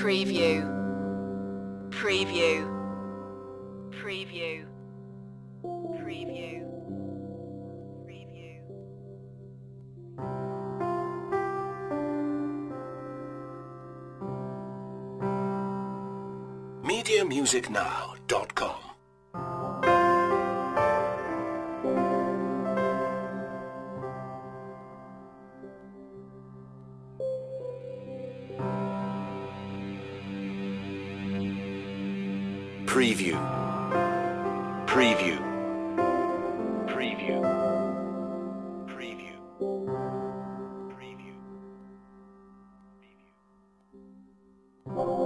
preview, preview, preview, preview, preview. MediaMusicNow.com. Preview, preview, preview, preview, preview, preview.